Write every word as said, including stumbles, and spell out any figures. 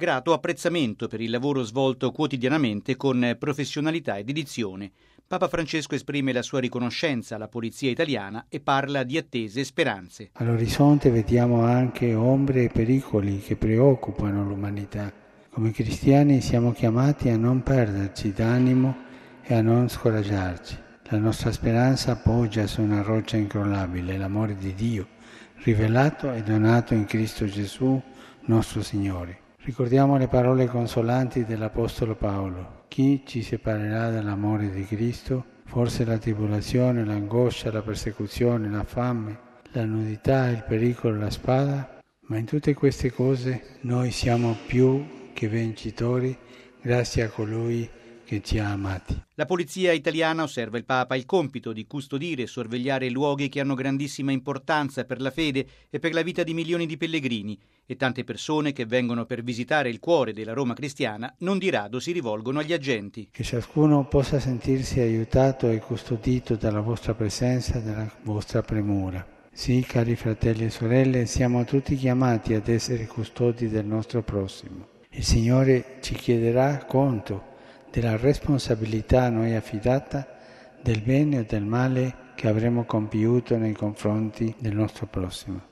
Grato apprezzamento per il lavoro svolto quotidianamente con professionalità e dedizione. Papa Francesco esprime la sua riconoscenza alla Polizia italiana e parla di attese e speranze. All'orizzonte vediamo anche ombre e pericoli che preoccupano l'umanità. Come cristiani siamo chiamati a non perderci d'animo e a non scoraggiarci. La nostra speranza poggia su una roccia incrollabile, l'amore di Dio, rivelato e donato in Cristo Gesù, nostro Signore. Ricordiamo le parole consolanti dell'Apostolo Paolo. Chi ci separerà dall'amore di Cristo? Forse la tribolazione, l'angoscia, la persecuzione, la fame, la nudità, il pericolo, la spada? Ma in tutte queste cose noi siamo più che vincitori grazie a colui che ci ha amati. La Polizia italiana, osserva il Papa, ha il compito di custodire e sorvegliare luoghi che hanno grandissima importanza per la fede e per la vita di milioni di pellegrini, e tante persone che vengono per visitare il cuore della Roma cristiana non di rado si rivolgono agli agenti. Che ciascuno possa sentirsi aiutato e custodito dalla vostra presenza e dalla vostra premura. Sì, cari fratelli e sorelle, siamo tutti chiamati ad essere custodi del nostro prossimo. Il Signore ci chiederà conto della responsabilità a noi affidata, del bene o del male che avremo compiuto nei confronti del nostro prossimo.